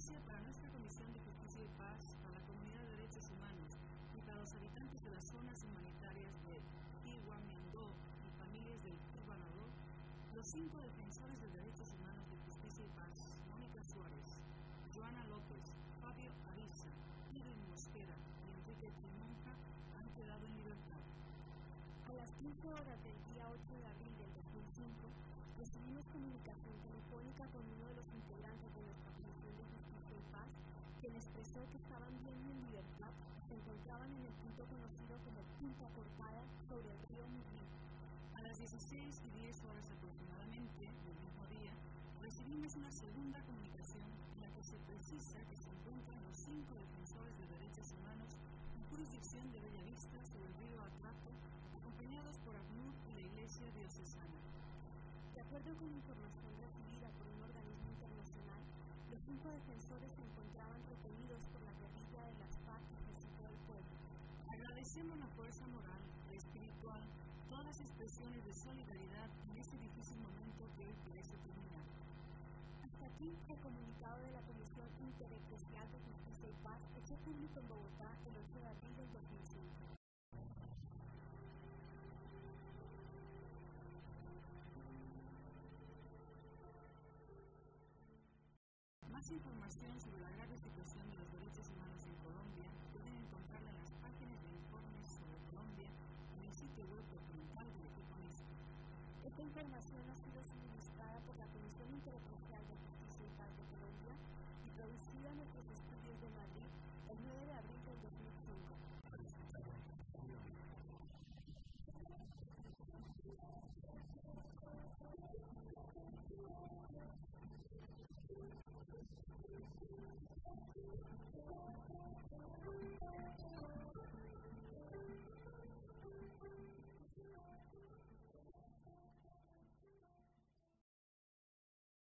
Iglesia, para nuestra Comisión de Justicia y Paz, para la Comunidad de Derechos Humanos y para los habitantes de las zonas humanitarias de Tihuamendó y familias del Curbanador, los 5 defensores de derechos humanos de Justicia y Paz, Mónica Suárez, Joana López, Fabio Ariza, Irene Mosquera y Enrique Trimonja, han quedado en libertad. A las 15 horas del día 8 de abril del 2005, recibimos comunicación telefónica con uno de los integrantes de nuestra Comisión de Justicia y Paz, quien expresó que estaban bien en libertad y se encontraban en el punto conocido como Punta Cortada sobre el río Murri. A las 16:10 aproximadamente del mismo día, recibimos una segunda comunicación en la que se precisa que se encuentran los 5 defensores de derechos humanos en jurisdicción de Bellavista sobre el río Atrato, acompañados por ACNUR y la Iglesia Diocesana. De acuerdo con información recibida por un organismo internacional, los 5 defensores se encontraban retenidos por la guerrilla de las FARC y Ejército del Pueblo. Agradecemos la fuerza moral y espiritual, todas las expresiones de solidaridad en este difícil momento que hoy parece terminar. Hasta aquí el comunicado de la Comisión Intereclesial de Justicia y Paz hecho público en Bogotá el 8 de abril del 2005. Más información sobre la grave situación de los derechos humanos en Colombia pueden encontrarla en las páginas de informes sobre Colombia en el sitio web documental del equipo mismo. Esta información ha sido suministrada por la Comisión Intereclesial de Justicia y Paz de Colombia y producida en nuestros estudios de Madrid el 9 de abril del 2005.